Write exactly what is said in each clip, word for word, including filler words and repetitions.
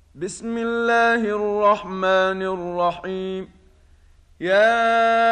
بسم الله الرحمن الرحيم. يا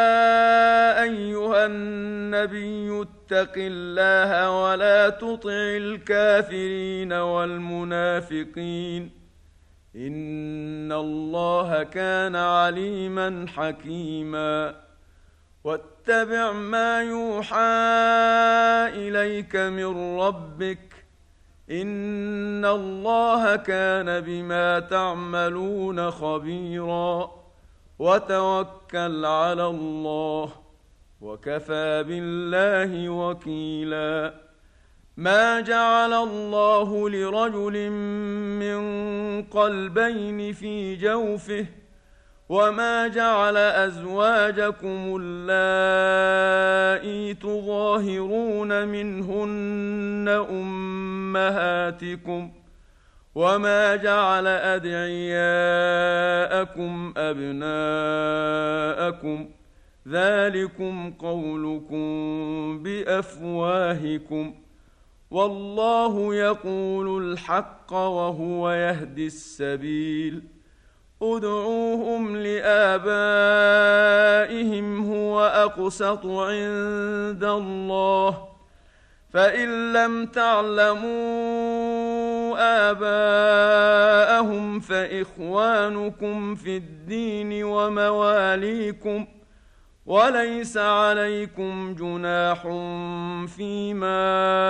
أيها النبي اتق الله ولا تطع الكافرين والمنافقين، إن الله كان عليما حكيما. واتبع ما يوحى إليك من ربك، إن الله كان بما تعملون خبيرا. وتوكل على الله، وكفى بالله وكيلا. ما جعل الله لرجل من قلبين في جوفه، وما جعل أزواجكم اللائي تظاهرون منهن أمهاتكم، وما جعل أدعياءكم أبناءكم، ذلكم قولكم بأفواهكم، والله يقول الحق وهو يهدي السبيل. ادعوهم لآبائهم هو أقسط عند الله، فإن لم تعلموا آباءهم فإخوانكم في الدين ومواليكم، وليس عليكم جناح فيما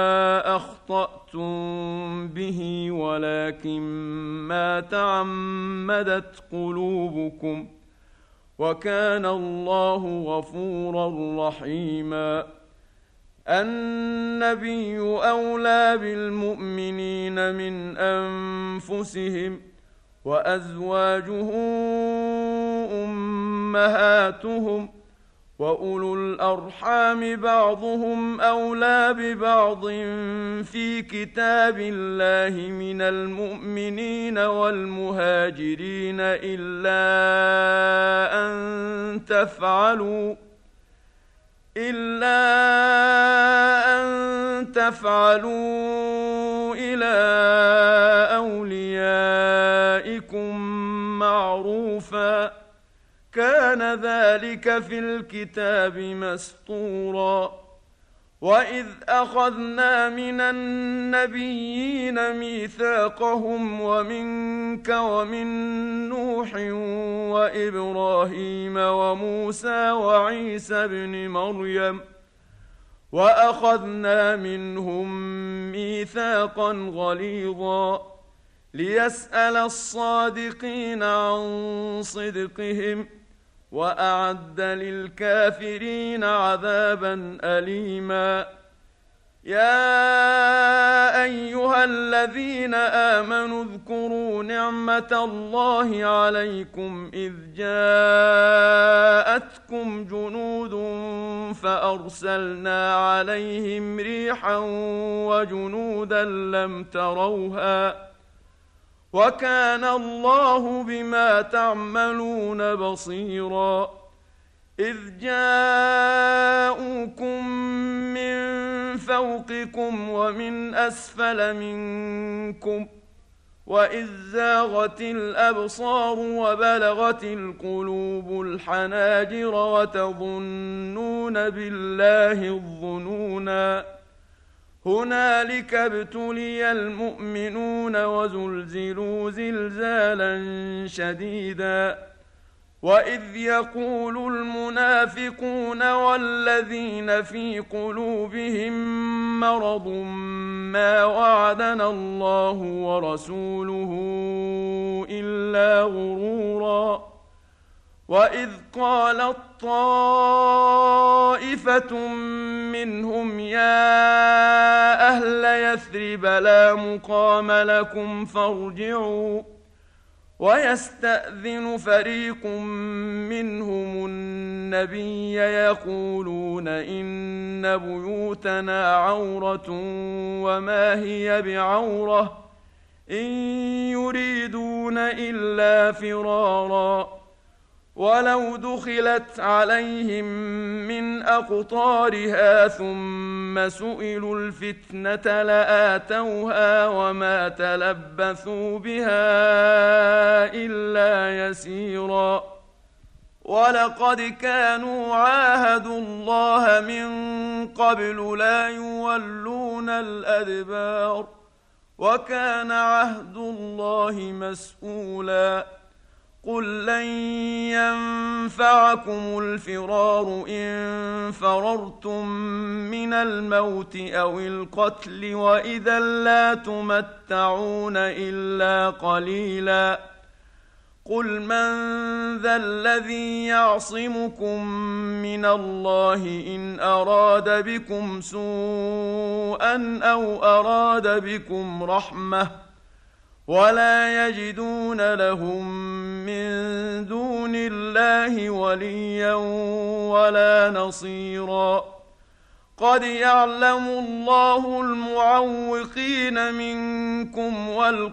أخطأتم به، ولكن ما تعمدت قلوبكم، وكان الله غفورا رحيما. النبي أولى بالمؤمنين من أنفسهم، وأزواجه أمهاتهم، وأولو الأرحام بعضهم أولى ببعض في كتاب الله من المؤمنين والمهاجرين إلا أن تفعلوا إلا أن تفعلوا إلى أوليائكم معروفا، كان ذلك في الكتاب مسطورا. وإذ أخذنا من النبيين ميثاقهم ومنك ومن نوح وإبراهيم وموسى وعيسى ابن مريم، وأخذنا منهم ميثاقا غليظا، ليسأل الصادقين عن صدقهم، وأعد للكافرين عذابا أليما. يا أيها الذين آمنوا اذكروا نعمة الله عليكم إذ جاءتكم جنود فأرسلنا عليهم ريحا وجنودا لم تروها، وكان الله بما تعملون بصيرا. إذ جاءوكم من فوقكم ومن أسفل منكم، وإذ زاغت الأبصار وبلغت القلوب الحناجر وتظنون بالله الظنونا. هنالك ابتلي المؤمنون وزلزلوا زلزالا شديدا. وإذ يقول المنافقون والذين في قلوبهم مرض ما وعدنا الله ورسوله إلا غرورا. وإذ قالت طائفة منهم يا أهل يثرب لا مقام لكم فارجعوا، ويستأذن فريق منهم النبي يقولون إن بيوتنا عورة وما هي بعورة إن يريدون إلا فرارا. ولو دخلت عليهم من أقطارها ثم سئلوا الفتنة لآتوها وما تلبثوا بها يسيرا ولقد كانوا عاهدوا الله من قبل لا يولون الأدبار وكان عهد الله مسؤولا قل لن ينفعكم الفرار إن فررتم من الموت أو القتل وإذا لا تمتعون إلا قليلا قل من ذا الذي يعصمكم من الله إن أراد بكم سوءا أو أراد بكم رحمة ولا يجدون لهم من دون الله وليا ولا نصيرا قد يعلم الله المعوقين منكم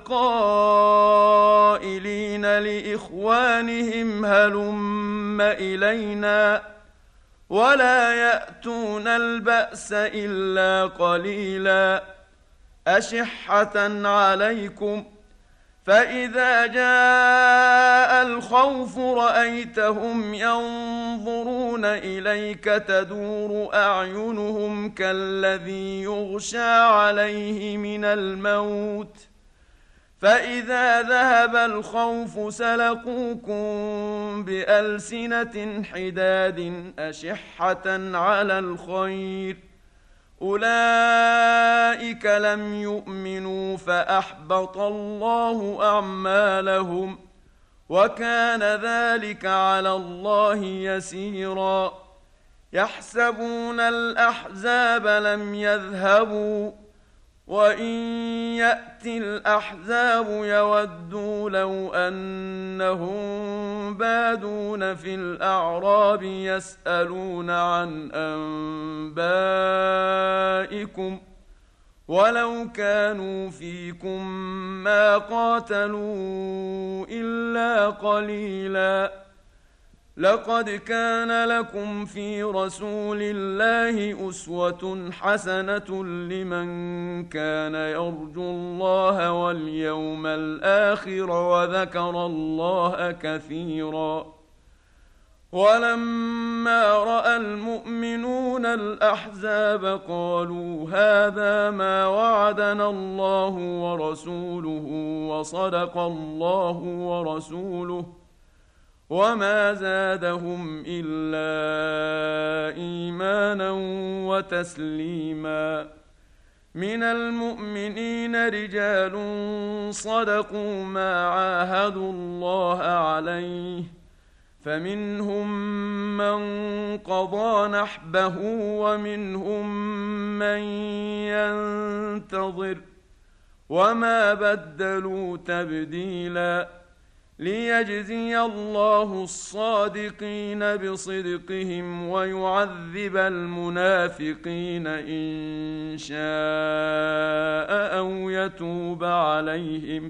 والقائلين لإخوانهم هلم إلينا ولا يأتون البأس إلا قليلا أشحة عليكم فإذا جاء الخوف رأيتهم ينظرون إليك تدور أعينهم كالذي يغشى عليه من الموت فإذا ذهب الخوف سلقوكم بألسنة حداد أشحة على الخير أولئك لم يؤمنوا فأحبط الله أعمالهم وكان ذلك على الله يسيرا يحسبون الأحزاب لم يذهبوا وإن يأتي الأحزاب يودوا لو أنهم بادون في الأعراب يسألون عن أنبائكم ولو كانوا فيكم ما قاتلوا إلا قليلا لقد كان لكم في رسول الله أسوة حسنة لمن كان يرجو الله واليوم الآخر وذكر الله كثيرا ولما رأى المؤمنون الأحزاب قالوا هذا ما وعدنا الله ورسوله وصدق الله ورسوله وما زادهم إلا إيمانا وتسليما من المؤمنين رجال صدقوا ما عاهدوا الله عليه فمنهم من قضى نحبه ومنهم من ينتظر وما بدلوا تبديلا ليجزي الله الصادقين بصدقهم ويعذب المنافقين إن شاء أو يتوب عليهم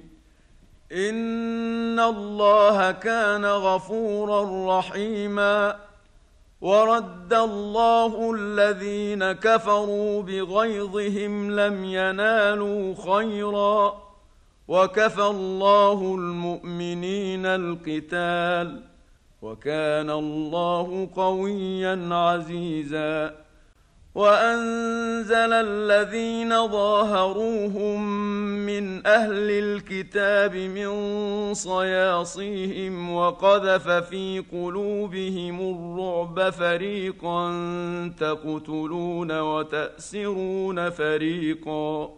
إن الله كان غفورا رحيما ورد الله الذين كفروا بغيظهم لم ينالوا خيرا وكفى الله المؤمنين القتال وكان الله قويا عزيزا وأنزل الذين ظاهروهم من أهل الكتاب من صياصيهم وقذف في قلوبهم الرعب فريقا تقتلون وتأسرون فريقا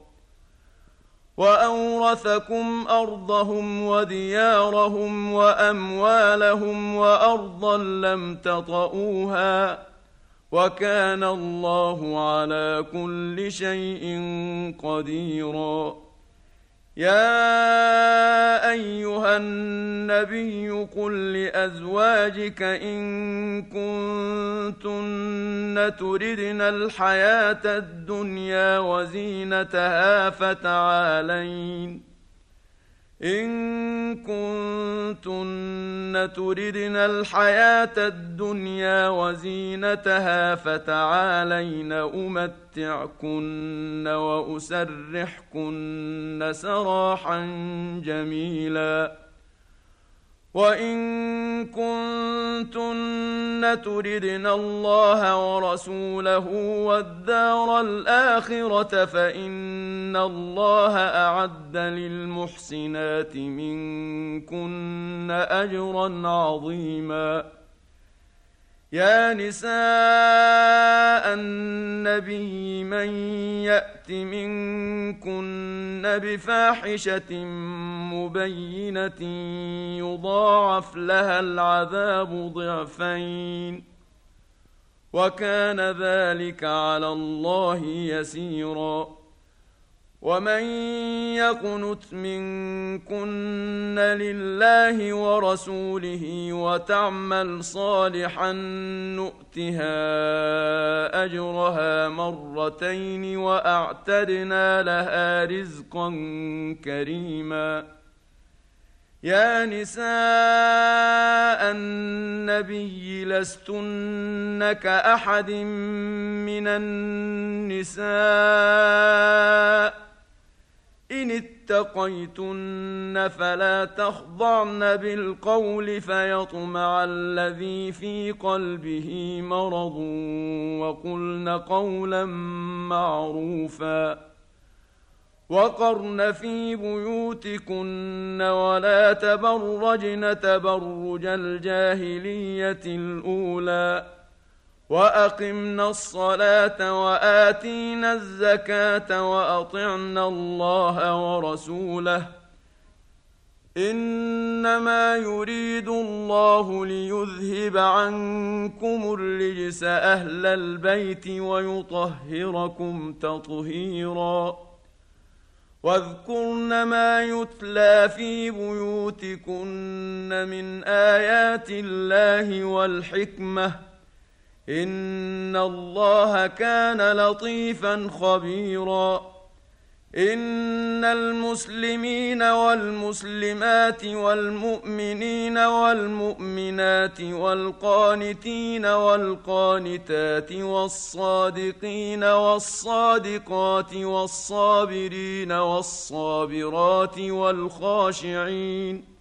وأورثكم أرضهم وديارهم وأموالهم وأرضا لم تطئوها وكان الله على كل شيء قديرا يا أيها النبي قل لأزواجك إن كنتن تردن الحياة الدنيا وزينتها فتعالين إن كنتن تردن الحياة الدنيا وزينتها فتعالين أمتعكن وأسرحكن سراحا جميلا وإن كنتن تردن الله ورسوله والدار الآخرة فإن الله أعد للمحسنات منكن أجرا عظيما. يا نساء النبي من يأت منكن بفاحشة مبينة يضاعف لها العذاب ضعفين وكان ذلك على الله يسيرا. ومن يقنت منكن لله ورسوله وتعمل صالحا نؤتها أجرها مرتين وأعتدنا لها رزقا كريما. يا نساء النبي لستن كأحد من النساء إن اتقيتن فلا تخضعن بالقول فيطمع الذي في قلبه مرض وقلن قولا معروفا. وقرن في بيوتكن ولا تبرجن تبرج الجاهلية الأولى وأقمنا الصلاة وآتينا الزكاة وأطعنا الله ورسوله إنما يريد الله ليذهب عنكم الرجس أهل البيت ويطهركم تطهيرا. واذكرن ما يتلى في بيوتكن من آيات الله والحكمة إن الله كان لطيفا خبيرا. إن المسلمين والمسلمات والمؤمنين والمؤمنات والقانتين والقانتات والصادقين والصادقات والصابرين والصابرات والخاشعين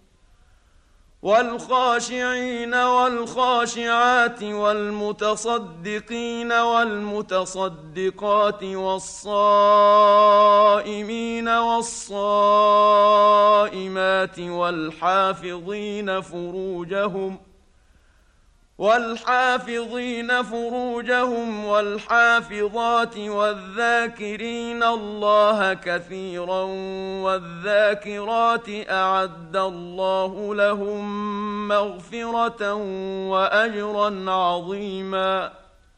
والخاشعين والخاشعات والمتصدقين والمتصدقات والصائمين والصائمات والحافظين فروجهم والحافظين فروجهم والحافظات والذاكرين الله كثيرا والذاكرات أعد الله لهم مغفرة وأجرا عظيما.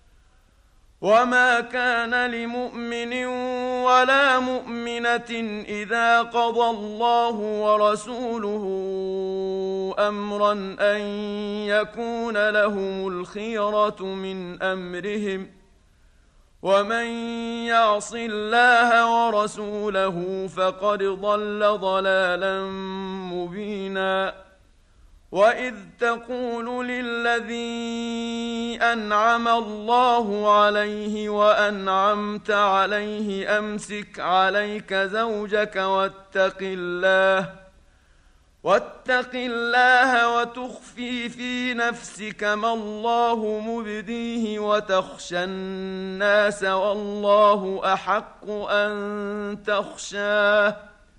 وما كان لمؤمن ولا مؤمنة إذا قضى الله ورسوله أمرا أن يكون لهم الخيرة من أمرهم ومن يعص الله ورسوله فقد ضل ضلالا مبينا. وإذ تقول للذي أنعم الله عليه وأنعمت عليه أمسك عليك زوجك واتق الله واتق الله وتخفي في نفسك ما الله مبديه وتخشى الناس والله أحق أن تخشاه.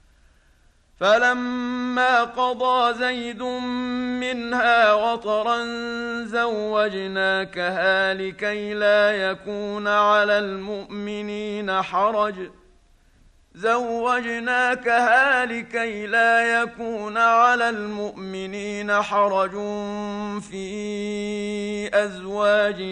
فلما قضى زيد منها وطرا زوجناكها لكي لا يكون على المؤمنين حرج زوجناكها لكي لا يكون على المؤمنين حرج في أزواج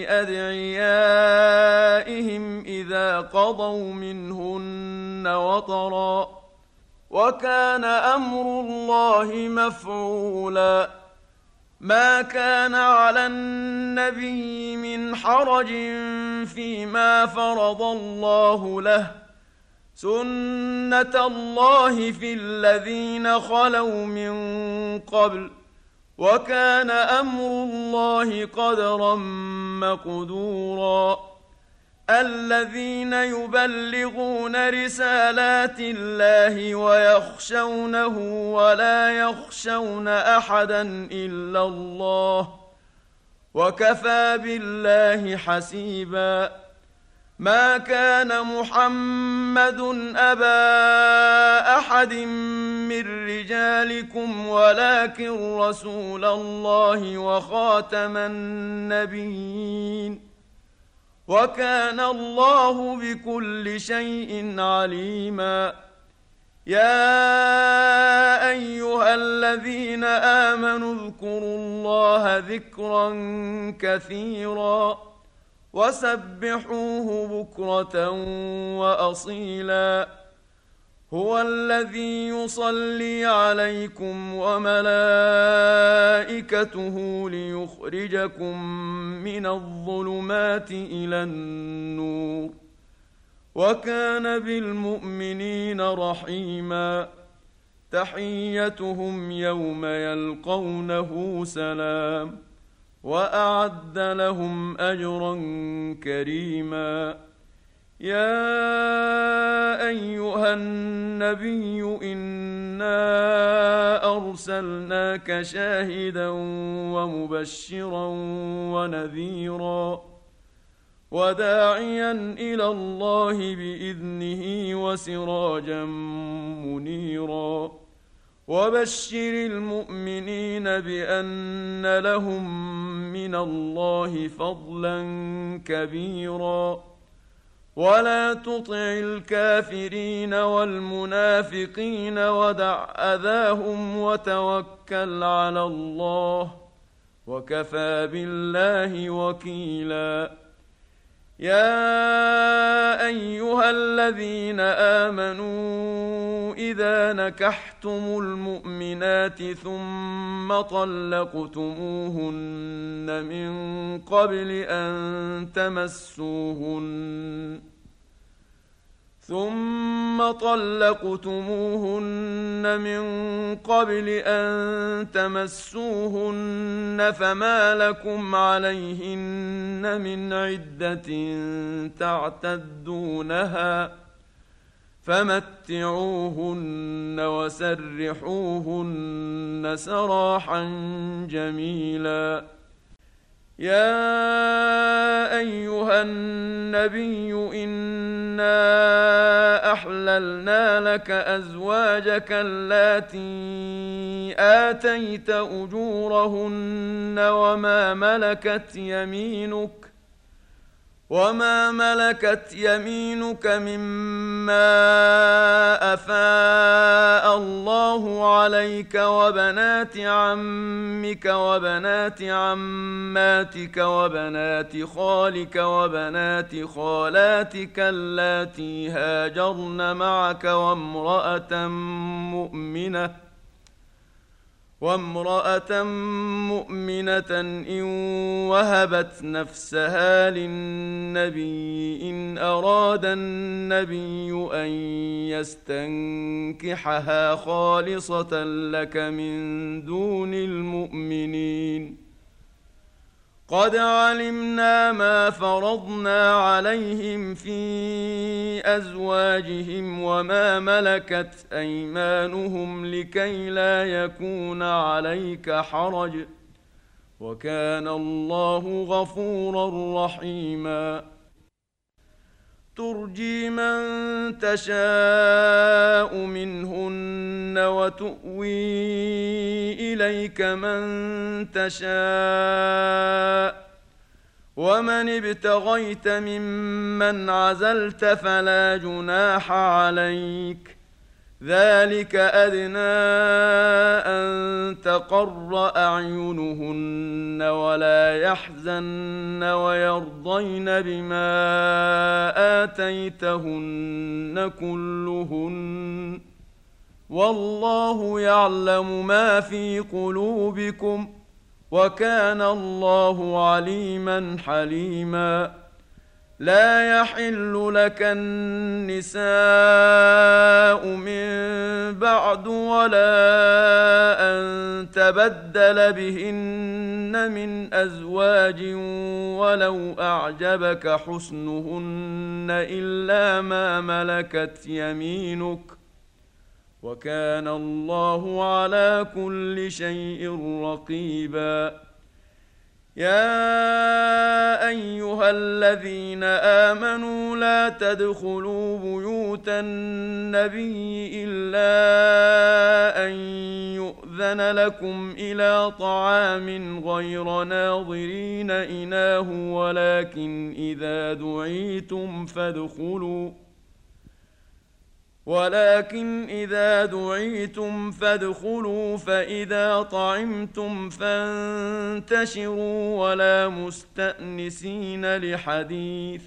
أدعيائهم إذا قضوا منهن وطرا وكان أمر الله مفعولا. ما كان على النبي من حرج فيما فرض الله له سنة الله في الذين خلوا من قبل وكان أمر الله قدرا مقدورا. الذين يبلغون رسالات الله ويخشونه ولا يخشون أحدا إلا الله وكفى بالله حسيبا. ما كان محمد أبا أحد من رجالكم ولكن رسول الله وخاتم النبيين وكان الله بكل شيء عليما. يا أيها الذين آمنوا اذكروا الله ذكرا كثيرا وسبحوه بكرة وأصيلا. هو الذي يصلي عليكم وملائكته ليخرجكم من الظلمات إلى النور وكان بالمؤمنين رحيما. تحيتهم يوم يلقونه سلام وأعد لهم أجرا كريما. يا أيها النبي إنا أرسلناك شاهدا ومبشرا ونذيرا وداعيا إلى الله بإذنه وسراجا منيرا. وبشر المؤمنين بأن لهم من الله فضلا كبيرا. ولا تطع الكافرين والمنافقين ودع أذاهم وتوكل على الله وكفى بالله وكيلا. يا أيها الذين آمنوا إذا نكحتم المؤمنات ثم طلقتموهن من قبل أن تمسوهن ثم طلقتموهن من قبل أن تمسوهن فما لكم عليهن من عدة تعتدونها فمتعوهن وسرحوهن سراحا جميلا. يا أيها النبي إنا أحللنا لك أزواجك اللاتي آتيت أجورهن وما ملكت يمينك وما ملكت يمينك مما أفاء الله عليك وبنات عمك وبنات عماتك وبنات خالك وبنات خالاتك اللاتي هاجرن معك وامرأة مؤمنة وامرأة مؤمنة إن وهبت نفسها للنبي إن أراد النبي أن يستنكحها خالصة لك من دون المؤمنين. قد علمنا ما فرضنا عليهم في أزواجهم وما ملكت أيمانهم لكي لا يكون عليك حرج وكان الله غفورا رحيما. ترجي من تشاء منهن وتؤوي إليك من تشاء ومن ابتغيت ممن عزلت فلا جناح عليك ذلك أدنى أن تقر أعينهن ولا يحزن ويرضين بما آتيتهن كلهن والله يعلم ما في قلوبكم وكان الله عليما حليما. لا يحل لك النساء من بعد ولا أن تبدل بهن من أزواج ولو أعجبك حسنهن إلا ما ملكت يمينك وكان الله على كل شيء رقيبا. يا أيها الذين آمنوا لا تدخلوا بيوت النبي إلا أن يؤذن لكم إلى طعام غير ناظرين إناه ولكن إذا دعيتم فادخلوا ولكن إذا دعيتم فادخلوا فإذا طعمتم فانتشروا ولا مستأنسين لحديث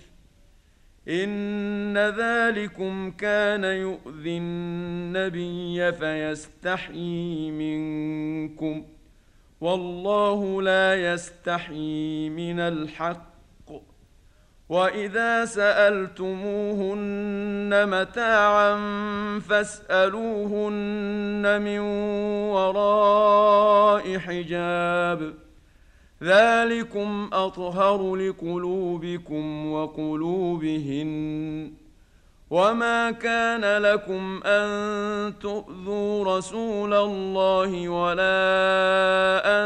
إن ذلكم كان يؤذي النبي فيستحيي منكم والله لا يستحيي من الحق. وإذا سألتموهن متاعا فاسألوهن من وراء حجاب ذلكم أطهر لقلوبكم وقلوبهن. وما كان لكم أن تؤذوا رسول الله ولا أن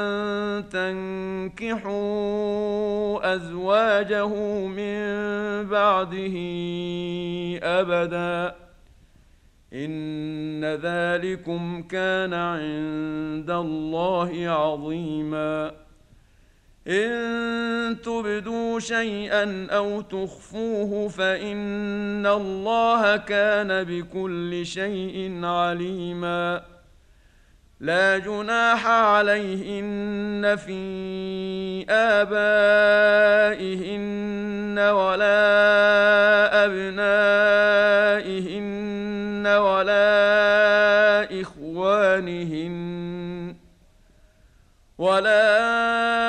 تنكحوا أزواجه من بعده أبدا إن ذلكم كان عند الله عظيما. إن تبدوا شيئا أو تخفوه فإن الله كان بكل شيء عليما. لا جناح عليهن في آبائهن ولا أبنائهن ولا إخوانهن ولا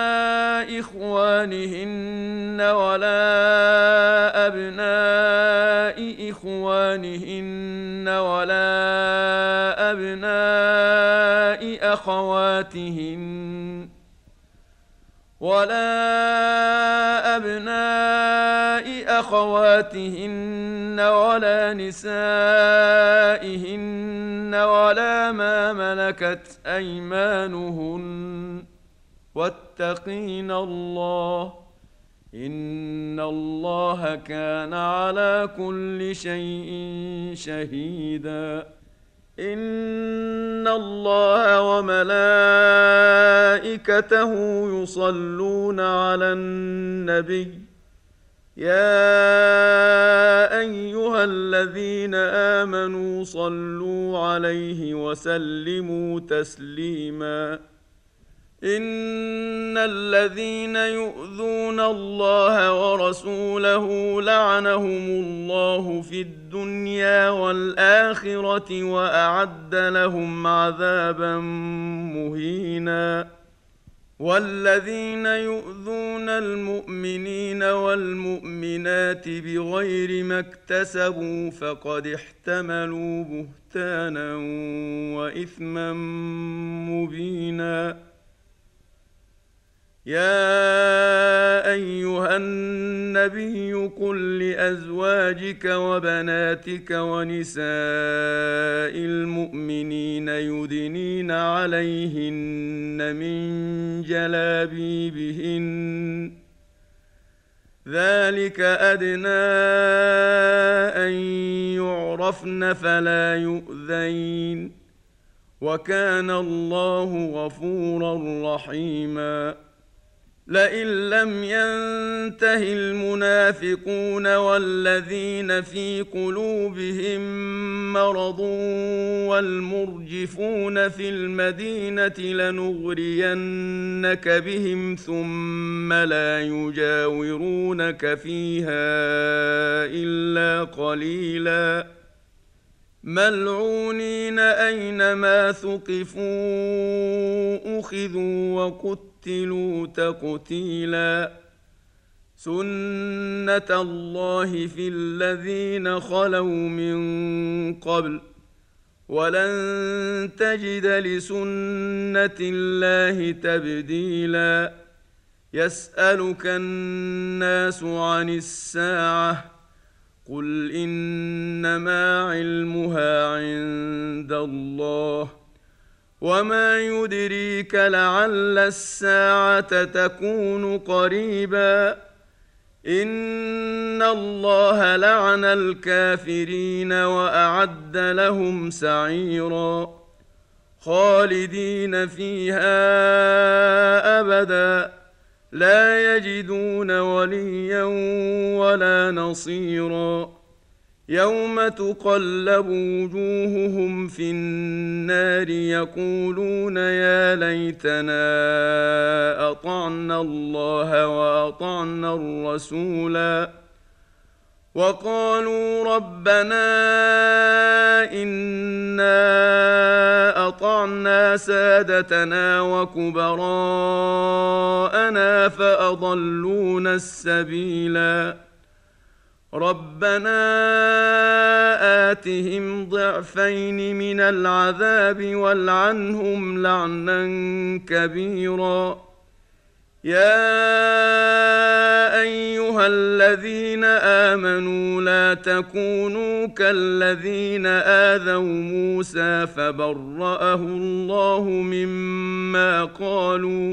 إخوانهن ولا أبناء إخوانهن ولا أبناء أخواتهن ولا أبناء أخواتهن ولا نسائهن ولا ما ملكت أيمانهن واتقين الله إن الله كان على كل شيء شهيدا. إن الله وملائكته يصلون على النبي يا أيها الذين آمنوا صلوا عليه وسلموا تسليما. إن الذين يؤذون الله ورسوله لعنهم الله في الدنيا والآخرة وأعد لهم عذابا مهينا. والذين يؤذون المؤمنين والمؤمنات بغير ما اكتسبوا فقد احتملوا بهتانا وإثما مبينا. يا أيها النبي قل لأزواجك وبناتك ونساء المؤمنين يدنين عليهن من جلابيبهن ذلك أدنى أن يعرفن فلا يؤذين وكان الله غفورا رحيما. لئن لم ينته المنافقون والذين في قلوبهم مرض والمرجفون في المدينة لنغرينك بهم ثم لا يجاورونك فيها إلا قليلا ملعونين أينما ثقفوا أخذوا وقتلوا تقتيلا. سنة الله في الذين خلوا من قبل ولن تجد لسنة الله تبديلا. يسألك الناس عن الساعة قل إنما علمها عند الله وما يدريك لعل الساعة تكون قريبا. إن الله لعن الكافرين وأعد لهم سعيرا خالدين فيها أبدا لا يجدون وليا ولا نصيرا. يوم تقلب وجوههم في النار يقولون يا ليتنا أطعنا الله وأطعنا الرسولا وقالوا ربنا إنا أطعنا سادتنا وكبراءنا فأضلونا السبيلا. ربنا آتهم ضعفين من العذاب والعنهم لعنا كبيرا. يا أيها الذين آمنوا لا تكونوا كالذين آذوا موسى فبرأه الله مما قالوا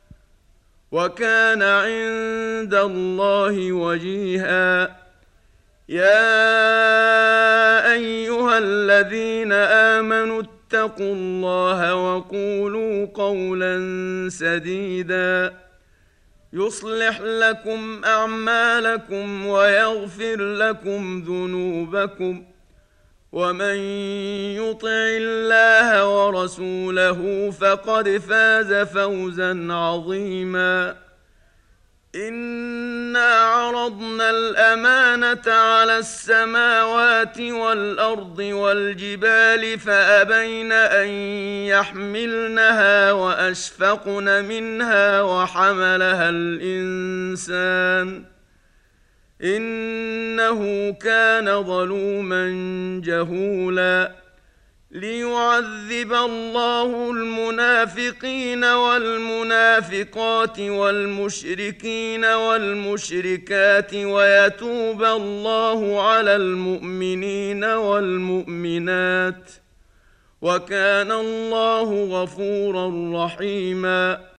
وكان عند الله وجيها. يا أيها الذين آمنوا اتقوا الله وقولوا قولا سديدا يصلح لكم أعمالكم ويغفر لكم ذنوبكم ومن يطع الله ورسوله فقد فاز فوزا عظيما. إنا عرضنا الأمانة على السماوات والأرض والجبال فأبين أن يحملنها وأشفقن منها وحملها الإنسان إنه كان ظلوما جهولا. ليعذب الله المنافقين والمنافقات والمشركين والمشركات ويتوب الله على المؤمنين والمؤمنات وكان الله غفورا رحيما.